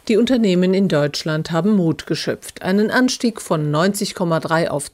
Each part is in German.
Die Unternehmen in Deutschland haben Mut geschöpft. Einen Anstieg von 90,3 auf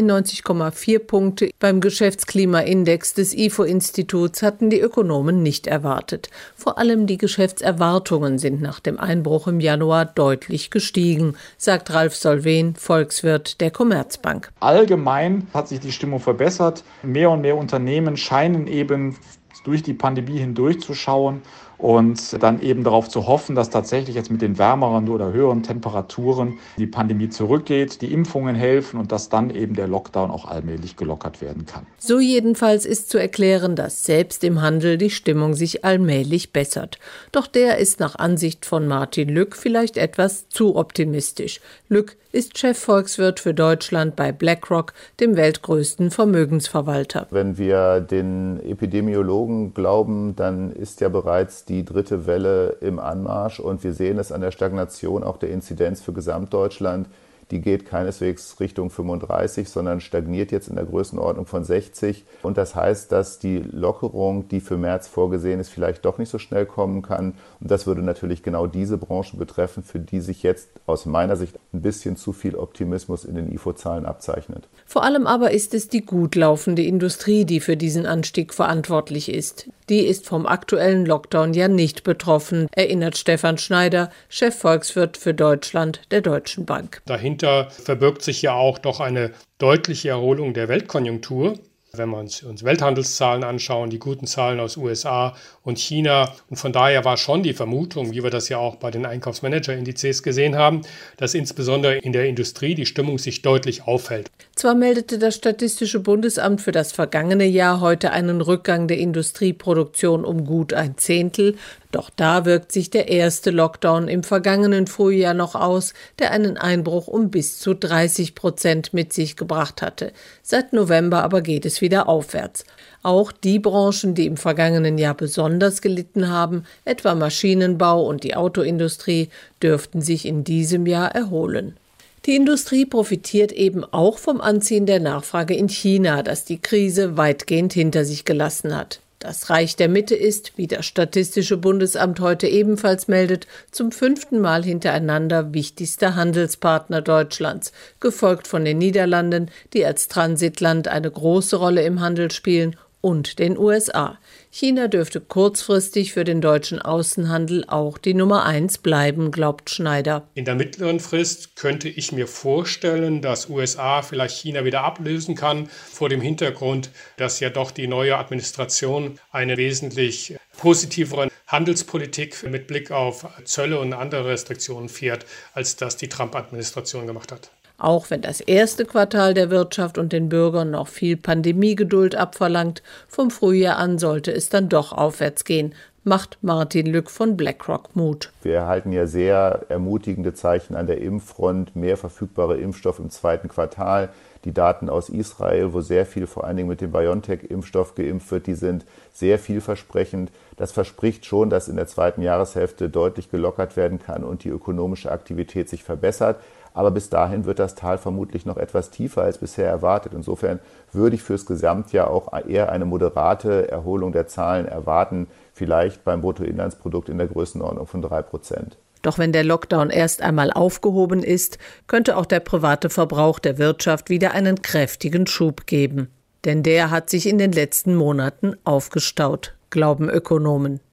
92,4 Punkte beim Geschäftsklimaindex des IFO-Instituts hatten die Ökonomen nicht erwartet. Vor allem die Geschäftserwartungen sind nach dem Einbruch im Januar deutlich gestiegen, sagt Ralf Solven, Volkswirt der Commerzbank. Allgemein hat sich die Stimmung verbessert. Mehr und mehr Unternehmen scheinen eben durch die Pandemie hindurchzuschauen und dann eben darauf zu hoffen, dass tatsächlich jetzt mit den wärmeren oder höheren Temperaturen die Pandemie zurückgeht, die Impfungen helfen und dass dann eben der Lockdown auch allmählich gelockert werden kann. So jedenfalls ist zu erklären, dass selbst im Handel die Stimmung sich allmählich bessert. Doch der ist nach Ansicht von Martin Lück vielleicht etwas zu optimistisch. Lück ist Chefvolkswirt für Deutschland bei BlackRock, dem weltgrößten Vermögensverwalter. Wenn wir den Epidemiologen glauben, dann ist ja bereits die dritte Welle im Anmarsch und wir sehen es an der Stagnation auch der Inzidenz für Gesamtdeutschland. Die geht keineswegs Richtung 35, sondern stagniert jetzt in der Größenordnung von 60. Und das heißt, dass die Lockerung, die für März vorgesehen ist, vielleicht doch nicht so schnell kommen kann. Und das würde natürlich genau diese Branchen betreffen, für die sich jetzt aus meiner Sicht ein bisschen zu viel Optimismus in den IFO-Zahlen abzeichnet. Vor allem aber ist es die gut laufende Industrie, die für diesen Anstieg verantwortlich ist. Die ist vom aktuellen Lockdown ja nicht betroffen, erinnert Stefan Schneider, Chefvolkswirt für Deutschland der Deutschen Bank. Dahinter verbirgt sich ja auch doch eine deutliche Erholung der Weltkonjunktur. Wenn wir uns Welthandelszahlen anschauen, die guten Zahlen aus USA und China. Und von daher war schon die Vermutung, wie wir das ja auch bei den Einkaufsmanager-Indizes gesehen haben, dass insbesondere in der Industrie die Stimmung sich deutlich aufhält. Zwar meldete das Statistische Bundesamt für das vergangene Jahr heute einen Rückgang der Industrieproduktion um gut 1/10, doch da wirkt sich der erste Lockdown im vergangenen Frühjahr noch aus, der einen Einbruch um bis zu 30% mit sich gebracht hatte. Seit November aber geht es wieder aufwärts. Auch die Branchen, die im vergangenen Jahr besonders gelitten haben, etwa Maschinenbau und die Autoindustrie, dürften sich in diesem Jahr erholen. Die Industrie profitiert eben auch vom Anziehen der Nachfrage in China, das die Krise weitgehend hinter sich gelassen hat. Das Reich der Mitte ist, wie das Statistische Bundesamt heute ebenfalls meldet, zum 5. Mal hintereinander wichtigster Handelspartner Deutschlands, gefolgt von den Niederlanden, die als Transitland eine große Rolle im Handel spielen, und den USA. China dürfte kurzfristig für den deutschen Außenhandel auch die Nummer 1 bleiben, glaubt Schneider. In der mittleren Frist könnte ich mir vorstellen, dass USA vielleicht China wieder ablösen kann, vor dem Hintergrund, dass ja doch die neue Administration eine wesentlich positivere Handelspolitik mit Blick auf Zölle und andere Restriktionen fährt, als das die Trump-Administration gemacht hat. Auch wenn das erste Quartal der Wirtschaft und den Bürgern noch viel Pandemiegeduld abverlangt, vom Frühjahr an sollte es dann doch aufwärts gehen, macht Martin Lück von BlackRock Mut. Wir erhalten ja sehr ermutigende Zeichen an der Impffront, mehr verfügbare Impfstoff im zweiten Quartal. Die Daten aus Israel, wo sehr viel vor allen Dingen mit dem BioNTech-Impfstoff geimpft wird, die sind sehr vielversprechend. Das verspricht schon, dass in der zweiten Jahreshälfte deutlich gelockert werden kann und die ökonomische Aktivität sich verbessert. Aber bis dahin wird das Tal vermutlich noch etwas tiefer als bisher erwartet. Insofern würde ich fürs Gesamtjahr auch eher eine moderate Erholung der Zahlen erwarten, vielleicht beim Bruttoinlandsprodukt in der Größenordnung von 3%. Doch wenn der Lockdown erst einmal aufgehoben ist, könnte auch der private Verbrauch der Wirtschaft wieder einen kräftigen Schub geben. Denn der hat sich in den letzten Monaten aufgestaut, glauben Ökonomen.